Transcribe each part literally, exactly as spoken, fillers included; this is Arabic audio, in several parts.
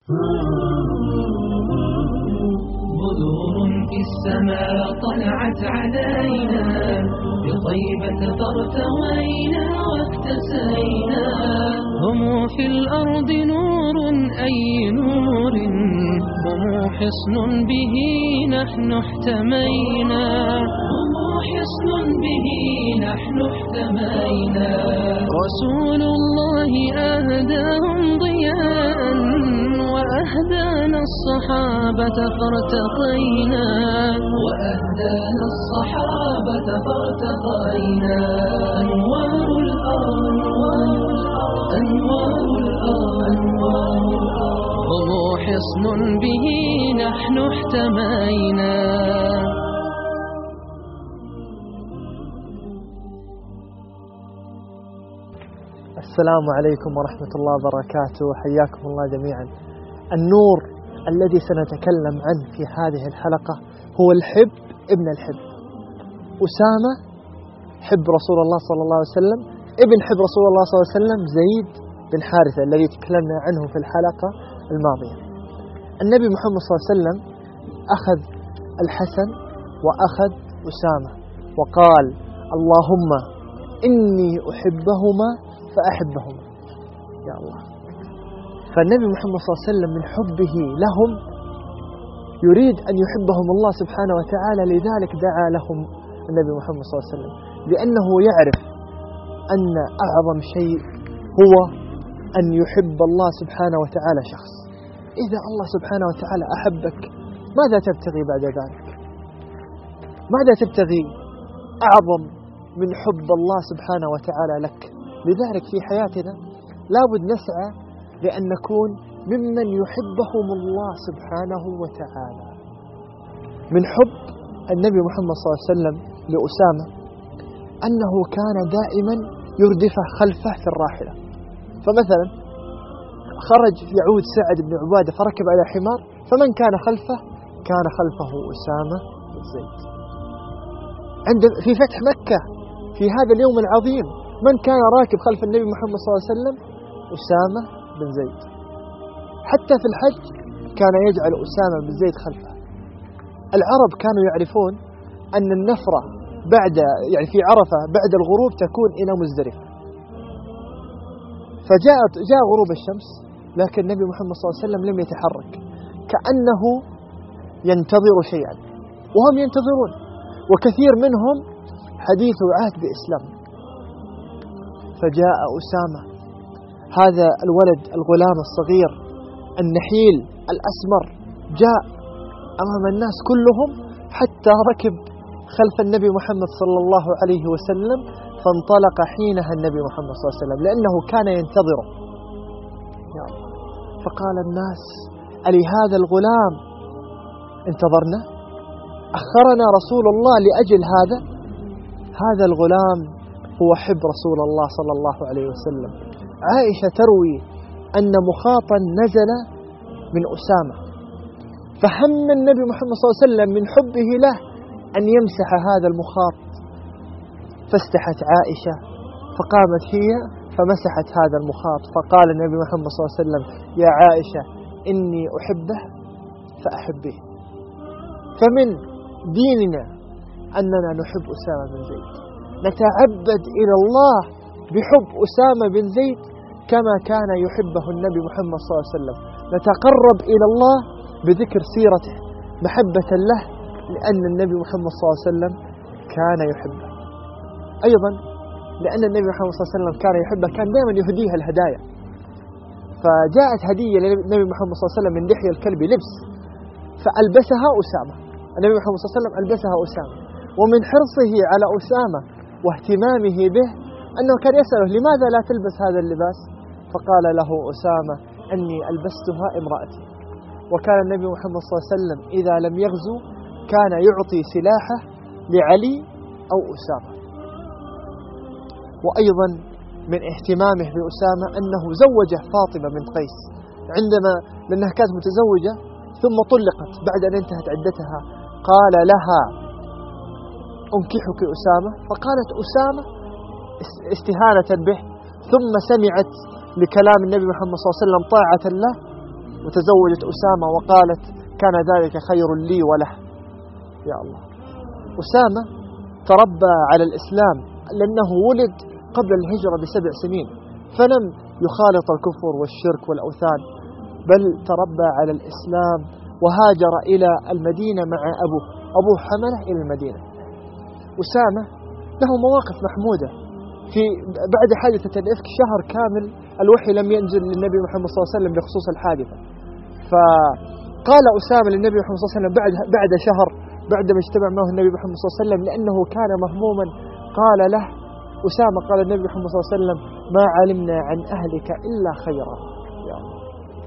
بدور في السماء طلعت علينا، بطيبة فارتوينا واكتسينا. هم في الأرض نور أي نور، هم حصن به نحن احتمينا. هم حصن به نحن احتمينا. رسول الله أهداهم ضياء، وأهدانا الصحابة فارتقينا. وأهدانا الصحابة فارتقينا. أنوار الأرض أنوار الأرض أنوار الأرض، هم حصن به نحن احتمينا. السلام عليكم ورحمة الله وبركاته، حياكم الله جميعا. النور الذي سنتكلم عنه في هذه الحلقة هو الحب ابن الحب. أسامة حب رسول الله صلى الله عليه وسلم، ابن حب رسول الله صلى الله عليه وسلم زيد بن حارثة الذي تكلمنا عنه في الحلقة الماضية. النبي محمد صلى الله عليه وسلم أخذ الحسن وأخذ أسامة وقال: اللهم إني أحبهما فأحبهما. يا الله. فالنبي محمد صلى الله عليه وسلم من حبه لهم يريد أن يحبهم الله سبحانه وتعالى، لذلك دعا لهم النبي محمد صلى الله عليه وسلم، لأنه يعرف أن أعظم شيء هو أن يحب الله سبحانه وتعالى شخص. إذا الله سبحانه وتعالى أحبك ماذا تبتغي بعد ذلك؟ ماذا تبتغي أعظم من حب الله سبحانه وتعالى لك؟ لذلك في حياتنا لابد نسعى لأن نكون ممن يحبهم الله سبحانه وتعالى. من حب النبي محمد صلى الله عليه وسلم لأسامة أنه كان دائما يردفه خلفه في الراحلة. فمثلا خرج يعود سعد بن عبادة فركب على حمار، فمن كان خلفه؟ كان خلفه أسامة بن زيد. عند في فتح مكة في هذا اليوم العظيم من كان راكب خلف النبي محمد صلى الله عليه وسلم؟ أسامة بن زيد. حتى في الحج كان يجعل أسامة بن زيد خلفه. العرب كانوا يعرفون أن النفرة بعد يعني في عرفة بعد الغروب تكون إلى مزدلفة. فجاءت جاء غروب الشمس، لكن النبي محمد صلى الله عليه وسلم لم يتحرك، كأنه ينتظر شيئا وهم ينتظرون، وكثير منهم حديث عهد بإسلام. فجاء أسامة هذا الولد الغلام الصغير النحيل الأسمر، جاء أمام الناس كلهم حتى ركب خلف النبي محمد صلى الله عليه وسلم، فانطلق حينها النبي محمد صلى الله عليه وسلم لأنه كان ينتظره. يا الله. فقال الناس: ألي هذا الغلام انتظرنا؟ أخرنا رسول الله لأجل هذا؟ هذا الغلام هو حب رسول الله صلى الله عليه وسلم. عائشة تروي أن مخاطا نزل من أسامة، فهم النبي محمد صلى الله عليه وسلم من حبه له أن يمسح هذا المخاط، فاستحت عائشة فقامت هي فمسحت هذا المخاط، فقال النبي محمد صلى الله عليه وسلم: يا عائشة إني أحبه فأحبيه. فمن ديننا أننا نحب أسامة بن زيد، نتعبد إلى الله بحب أسامة بن زيد كما كان يحبه النبي محمد صلى الله عليه وسلم، نتقرب إلى الله بذكر سيرته محبة له، لأن النبي محمد صلى الله عليه وسلم كان يحبه. أيضا لأن النبي محمد صلى الله عليه وسلم كان يحبه كان دائما يهديها الهدايا. فجاءت هدية للنبي محمد صلى الله عليه وسلم من دحية الكلب لبس، فألبسها أسامة. النبي محمد صلى الله عليه وسلم ألبسها أسامة، ومن حرصه على أسامة واهتمامه به أنه كان يسأله: لماذا لا تلبس هذا اللباس؟ فقال له أسامة: أني ألبستها امرأتي. وكان النبي محمد صلى الله عليه وسلم إذا لم يغزو كان يعطي سلاحه لعلي أو أسامة. وأيضا من اهتمامه بأسامة أنه زوجه فاطمة بنت قيس، عندما لأنها كانت متزوجة ثم طلقت بعد أن انتهت عدتها، قال لها: أنكحك أسامة؟ فقالت أسامة استهانة به، ثم سمعت لكلام النبي محمد صلى الله عليه وسلم طاعة له وتزوجت أسامة وقالت كان ذلك خير لي وله. يا الله، أسامة تربى على الإسلام لأنه ولد قبل الهجرة بسبع سنين، فلم يخالط الكفر والشرك والأوثان، بل تربى على الإسلام وهاجر إلى المدينة مع أبوه. أبوه حمله إلى المدينة. أسامة له مواقف محمودة. في بعد حادثة الإفك شهر كامل الوحي لم ينزل للنبي محمد صلى الله عليه وسلم بخصوص الحادثة، فقال أسامة للنبي محمد صلى الله عليه وسلم بعد بعد شهر بعدما اجتمع معه النبي محمد صلى الله عليه وسلم لأنه كان مهموما، قال له أسامة، قال النبي محمد صلى الله عليه وسلم ما علمنا عن أهلك إلا خيرا. يا الله،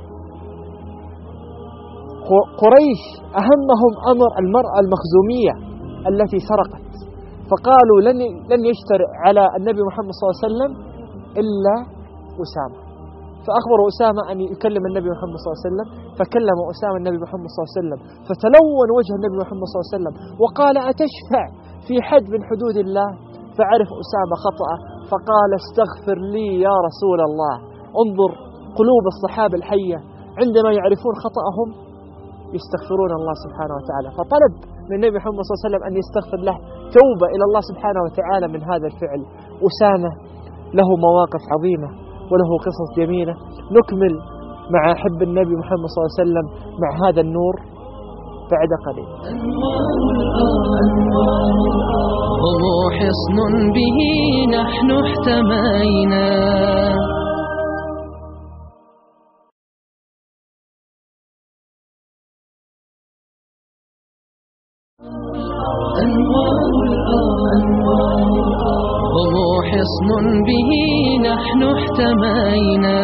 قريش أهمهم أمر المرأة المخزومية التي سرقت، فقالوا لن لن يجترئ على النبي محمد صلى الله عليه وسلم إلا أسامة، فأخبروا أسامة أن يكلم النبي محمد صلى الله عليه وسلم، فكلم أسامة النبي محمد صلى الله عليه وسلم، فتلون وجه النبي محمد صلى الله عليه وسلم وقال أتشفع في حد من حدود الله؟ فعرف أسامة خطأه فقال استغفر لي يا رسول الله. انظر قلوب الصحابة الحية عندما يعرفون خطأهم يستغفرون الله سبحانه وتعالى، فطلب من النبي محمد صلى الله عليه وسلم أن يستغفر له توبة إلى الله سبحانه وتعالى من هذا الفعل. أسامة له مواقف عظيمة وله قصص جميلة. نكمل مع حب النبي محمد صلى الله عليه وسلم مع هذا النور بعد قليل. هم حصن به نحن احتمينا، هم حصن به نحن احتمينا.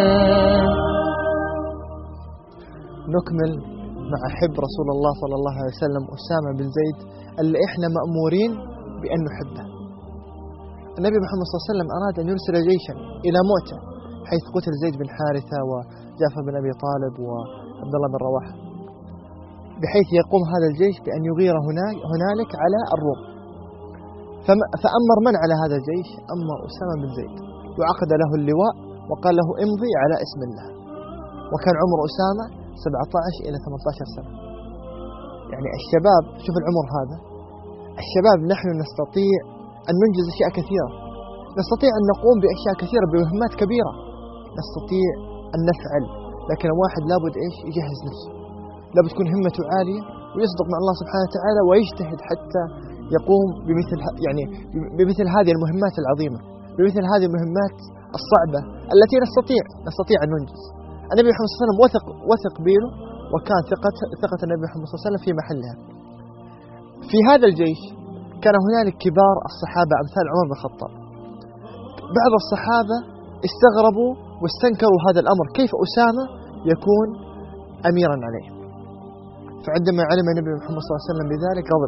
نكمل مع حب رسول الله صلى الله عليه وسلم أسامة بن زيد اللي إحنا مأمورين بأن نحبه. النبي محمد صلى الله عليه وسلم أراد أن يرسل جيشا إلى مؤتة حيث قتل زيد بن حارثة وجعفر بن أبي طالب وعبد الله بن رواحة، بحيث يقوم هذا الجيش بأن يغير هنالك على الروم. فأمر من على هذا الجيش؟ أمر أسامة بن زيد، وعقد له اللواء وقال له امضي على اسم الله. وكان عمر أسامة سبعة عشر إلى ثمانية عشر سنة. يعني الشباب، شوف العمر هذا، الشباب نحن نستطيع أن ننجز أشياء كثيرة، نستطيع أن نقوم بأشياء كثيرة بمهمات كبيرة، نستطيع أن نفعل، لكن الواحد لابد إيش؟ يجهز نفسه، لابد تكون همته عالية ويصدق مع الله سبحانه وتعالى ويجتهد حتى يقوم بمثل يعني بمثل هذه المهمات العظيمة، بمثل هذه المهمات الصعبة التي نستطيع نستطيع أن ننجز. النبي محمد صلى الله عليه وسلم وثق وثق بينه، وكان ثقة ثقة النبي محمد صلى الله عليه وسلم في محلها. في هذا الجيش كان هنالك كبار الصحابة أمثال عمر بن الخطاب. بعض الصحابة استغربوا واستنكروا هذا الأمر، كيف أسامة يكون أميرا عليه؟ فعندما علم النبي محمد صلى الله عليه وسلم بذلك غضب،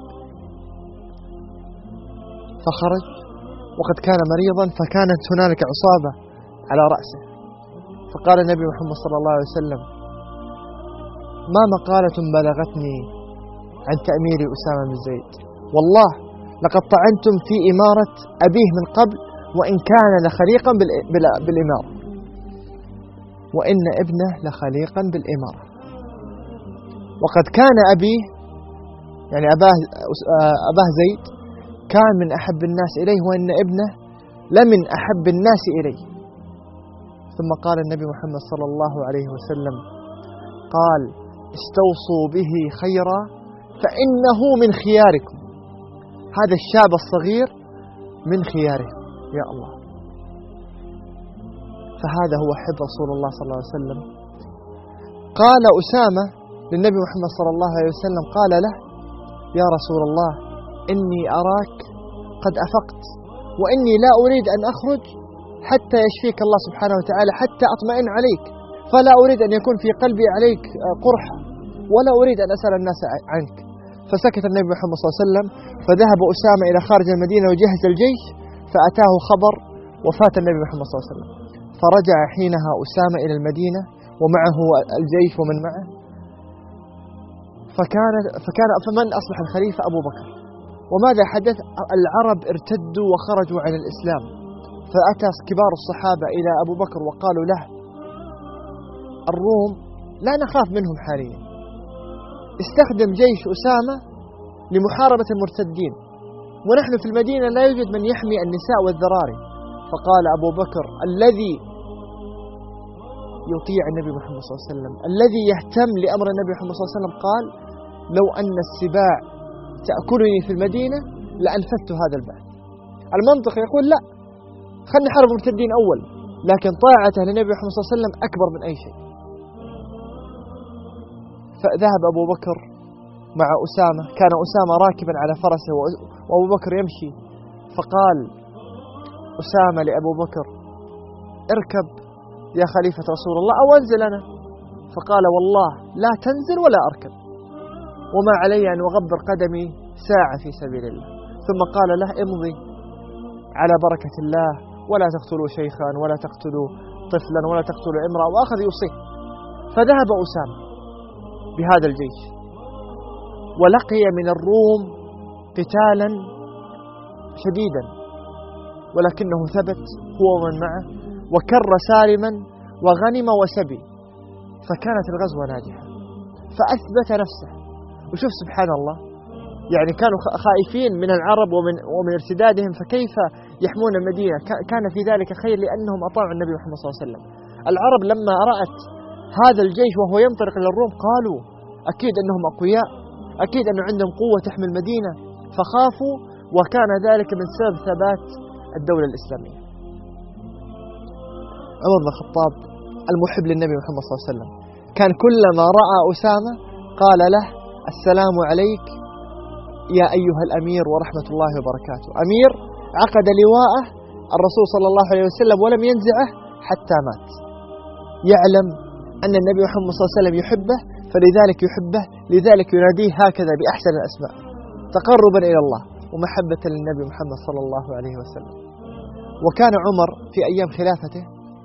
فخرج وقد كان مريضا، فكانت هنالك عصابة على رأسه. فقال النبي محمد صلى الله عليه وسلم ما مقالة بلغتني عن تأمير أسامة بن زيد، والله لقد طعنتم في إمارة أبيه من قبل وإن كان لخليقا بالإمارة، وإن ابنه لخليقا بالإمارة، وقد كان أبيه يعني أباه, أباه زيد كان من أحب الناس إليه، وإن ابنه لمن أحب الناس إليه. ثم قال النبي محمد صلى الله عليه وسلم قال استوصوا به خيرا فإنه من خياركم، هذا الشاب الصغير من خياره. يا الله، فهذا هو حب رسول الله صلى الله عليه وسلم. قال أسامة للنبي محمد صلى الله عليه وسلم، قال له يا رسول الله إني أراك قد أفقت، وإني لا أريد أن أخرج حتى يشفيك الله سبحانه وتعالى، حتى أطمئن عليك، فلا أريد أن يكون في قلبي عليك قرحة، ولا أريد أن أسأل الناس عنك. فسكت النبي محمد صلى الله عليه وسلم، فذهب أسامة إلى خارج المدينة وجهز الجيش، فأتاه خبر وفاة النبي محمد صلى الله عليه وسلم، فرجع حينها أسامة إلى المدينة ومعه الجيش ومن معه، فكان فكان فمن أصبح الخليفة؟ أبو بكر. وماذا حدث؟ العرب ارتدوا وخرجوا عن الإسلام، فأتى كبار الصحابة إلى أبو بكر وقالوا له الروم لا نخاف منهم حاليا. استخدم جيش أسامة لمحاربة المرتدين، ونحن في المدينة لا يوجد من يحمي النساء والذراري. فقال أبو بكر الذي يطيع النبي محمد صلى الله عليه وسلم، الذي يهتم لأمر النبي محمد صلى الله عليه وسلم، قال لو أن السباع تأكلني في المدينة لأنفذت هذا البعث. المنطق يقول لا، خلنا نحارب المرتدين أول، لكن طاعته للنبي محمد صلى الله عليه وسلم أكبر من أي شيء. فذهب أبو بكر مع أسامة، كان أسامة راكبا على فرسه وأبو بكر يمشي، فقال أسامة لأبو بكر اركب يا خليفة رسول الله أو أنزل أنا. فقال والله لا تنزل ولا أركب، وما علي أن أغبر قدمي ساعة في سبيل الله. ثم قال له امضي على بركة الله، ولا تقتلوا شيخا ولا تقتلوا طفلا ولا تقتلوا امرأة، وأخذ يوصيه. فذهب أسامة بهذا الجيش ولقي من الروم قتالا شديدا، ولكنه ثبت هو ومن معه وكر سالما وغنم وسبي، فكانت الغزوة ناجحة فأثبت نفسه. وشوف سبحان الله، يعني كانوا خائفين من العرب ومن, ومن ارتدادهم، فكيف يحمون المدينة؟ كان في ذلك خير لأنهم أطاعوا النبي محمد صلى الله عليه وسلم. العرب لما رأت هذا الجيش وهو ينطلق إلى الروم قالوا أكيد أنهم أقوياء، أكيد أنه عندهم قوة تحمي المدينة، فخافوا، وكان ذلك من سبب ثبات الدولة الإسلامية. عمر بن الخطاب المحب للنبي محمد صلى الله عليه وسلم كان كلما رأى أسامة قال له السلام عليك يا أيها الأمير ورحمة الله وبركاته. أمير عقد لواءه الرسول صلى الله عليه وسلم ولم ينزعه حتى مات، يعلم أن النبي محمد صلى الله عليه وسلم يحبه، فلذلك يحبه، لذلك يناديه هكذا بأحسن الأسماء تقربا إلى الله ومحبة للنبي محمد صلى الله عليه وسلم. وكان عمر في أيام خلافته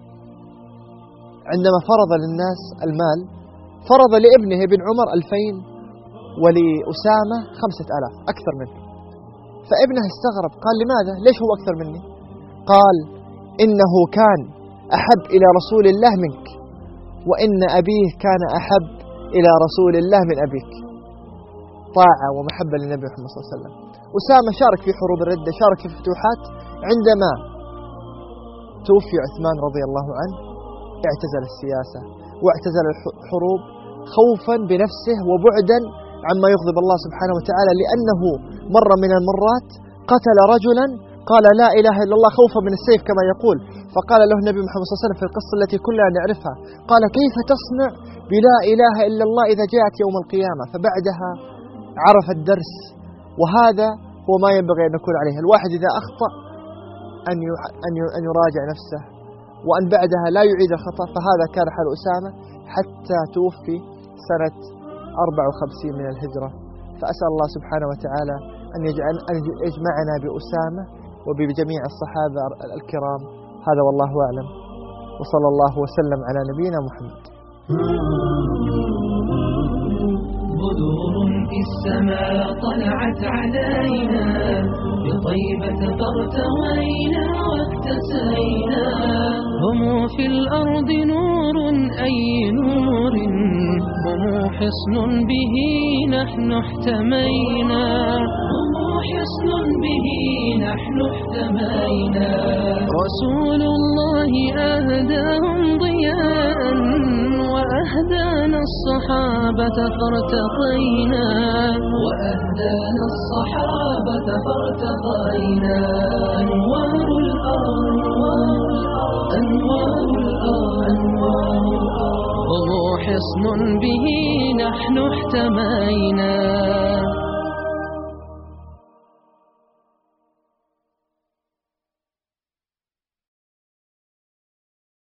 عندما فرض للناس المال فرض لابنه ابن عمر ألفين ولأسامة خمسة آلاف، أكثر منه. فابنه استغرب، قال لماذا؟ ليش هو أكثر مني؟ قال إنه كان أحب إلى رسول الله منك، وإن أبيه كان أحب إلى رسول الله من أبيك. طاعة ومحبة للنبي محمد صلى الله عليه وسلم. أسامة شارك في حروب الردة، شارك في الفتوحات. عندما توفي عثمان رضي الله عنه اعتزل السياسة واعتزل الحروب خوفا بنفسه وبعدا عما يغضب الله سبحانه وتعالى، لأنه مر من المرات قتل رجلا قال لا إله إلا الله خوفا من السيف كما يقول، فقال له النبي محمد صلى الله عليه وسلم في القصة التي كلنا نعرفها، قال كيف تصنع بلا إله إلا الله إذا جاءت يوم القيامة؟ فبعدها عرف الدرس، وهذا هو ما ينبغي أن نكون عليه. الواحد إذا أخطأ أن يراجع نفسه، وأن بعدها لا يعيد الخطأ. فهذا كان حال أسامة حتى توفي سنة أربعة وخمسين من الهجرة. فأسأل الله سبحانه وتعالى أن يجعل أن يجمعنا بأسامة وبجميع الصحابة الكرام. هذا والله أعلم، وصلى الله وسلم على نبينا محمد. بدور في السماء طلعت علينا، بطيبة فارتوينا واكتسينا. هم في الأرض نور أي نور، هم حصن به نحن احتمينا. هم حصن به نحن احتمينا. رسول الله أهداهم ضياء، وأهدانا الصحابة فارتقينا. وأهدانا الصحابة فارتقينا. أنوار الأنوار أنوار الأنوار، هم حصن به نحن احتمينا.